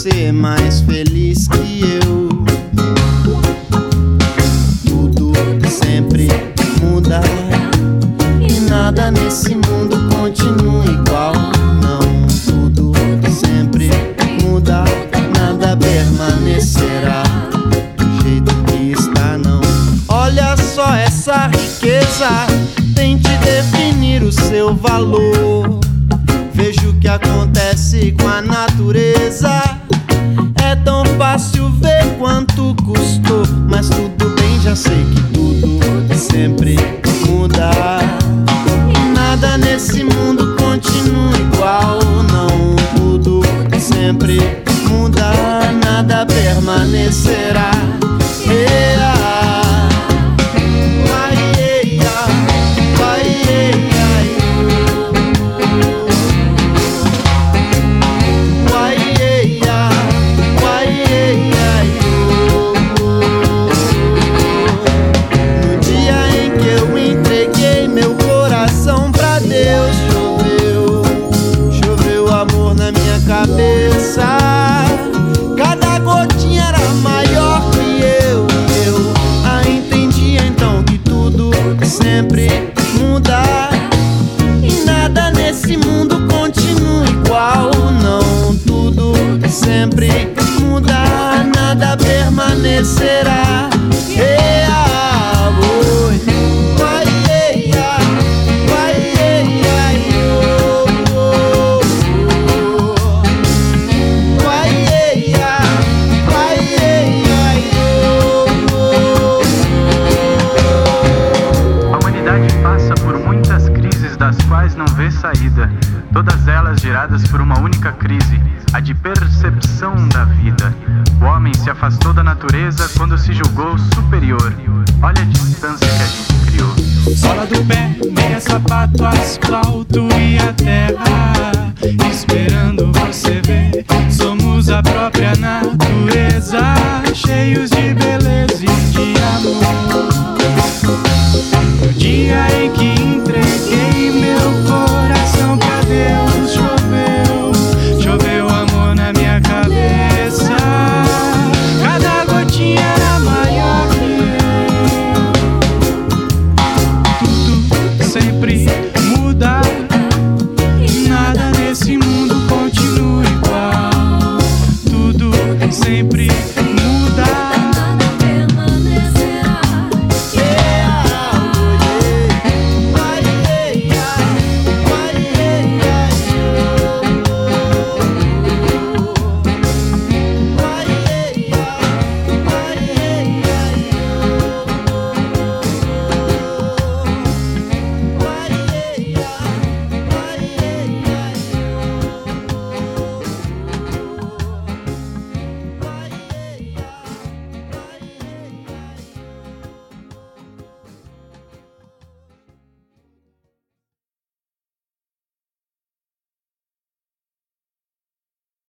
ser mais feliz que eu. Tudo sempre muda e nada nesse mundo continua igual. Não, tudo sempre muda, nada permanecerá do jeito que está, não. Olha só essa riqueza, tente definir o seu valor. Veja o que acontece com a natureza. É tão fácil ver quanto custou, mas tudo bem, já sei que tudo sempre muda e nada nesse mundo continua igual. Não, tudo sempre muda, nada permanecerá. Cada gotinha era maior que eu. Eu a entendi então que tudo sempre muda e nada nesse mundo continua igual. Não, tudo sempre muda, nada permanecerá. Das quais não vê saída, todas elas geradas por uma única crise, a de percepção da vida. O homem se afastou da natureza quando se julgou superior. Olha a distância que a gente criou. Sola do pé, meia, sapato, asfalto e a terra, esperando você ver. Somos a própria natureza, cheios de beleza e de amor. No dia em que entreguei meu coração pra Deus, choveu amor na minha cabeça. Cada gotinha era maior que eu. Tudo sempre muda e nada nesse mundo continua igual. Tudo sempre